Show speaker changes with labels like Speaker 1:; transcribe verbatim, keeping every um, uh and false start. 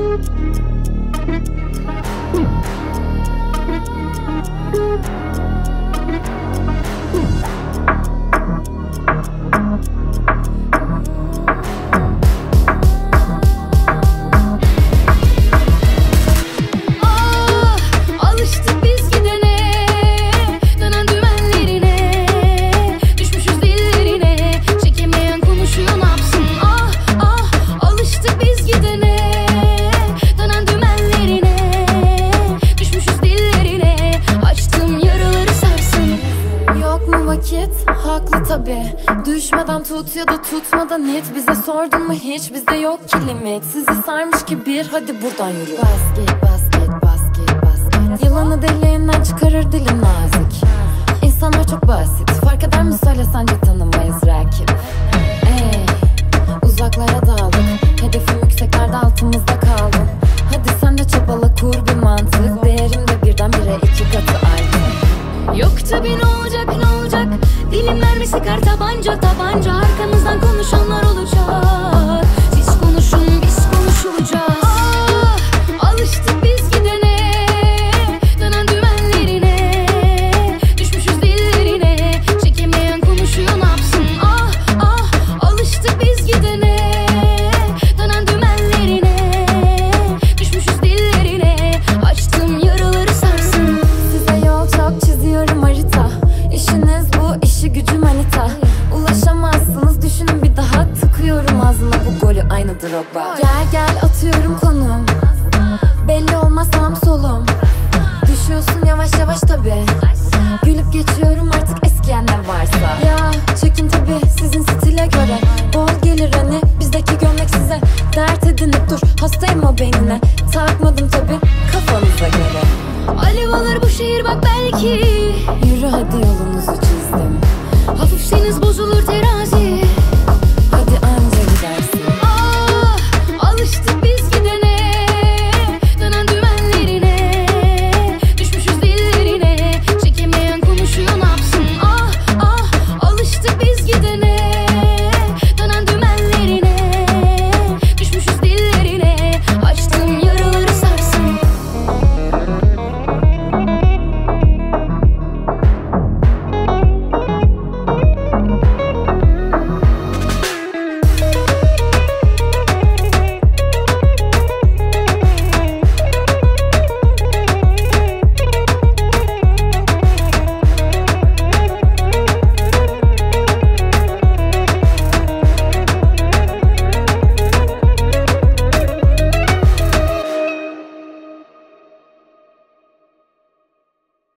Speaker 1: Haklı tabi, düşmeden tut ya da tutmadan it. Bize sordun mu hiç, bizde yok ki limit. Sizi sarmış ki bir, hadi buradan yürü. Basket, basket, basket, basket. Yılanı deliğinden çıkarır dilin nazik. İnsanlar çok basit, fark eder mi söyle, sence tanımayız rakip. Ey, uzaklara daldık, hedefim yükseklerde, altımızda kaldın. Hadi sen de çabala, kur bir mantık. Değerim de birdenbire iki katı arttı.
Speaker 2: Yok tabi, ne olacak ne olacak, dilim mermi sıkar tabanca tabanca. Arkamızdan konuşanlar olacak, siz konuşun biz konuşulacağız. Ah, alıştık biz gidene, dönen dümenlerine, düşmüşüz dillerine, çekemeyen konuşuyor ne yapsın. Ah ah, alıştık biz gidene, dönen dümenlerine, düşmüşüz dillerine, açtığım yaraları sarsın.
Speaker 1: Size yol çok çiziyorum, harita. İşiniz bu, işi gücü manita. Ulaşamazsınız, düşünün bir daha. Tıkıyorum ağzına bu golü, aynı Drogba. Gel gel, atıyorum konum. Belli olmaz sağım solum. Düşüyorsun yavaş yavaş tabi. Gülüp geçiyorum artık eskiyen ne varsa. Ya çekin tabi sizin stile göre.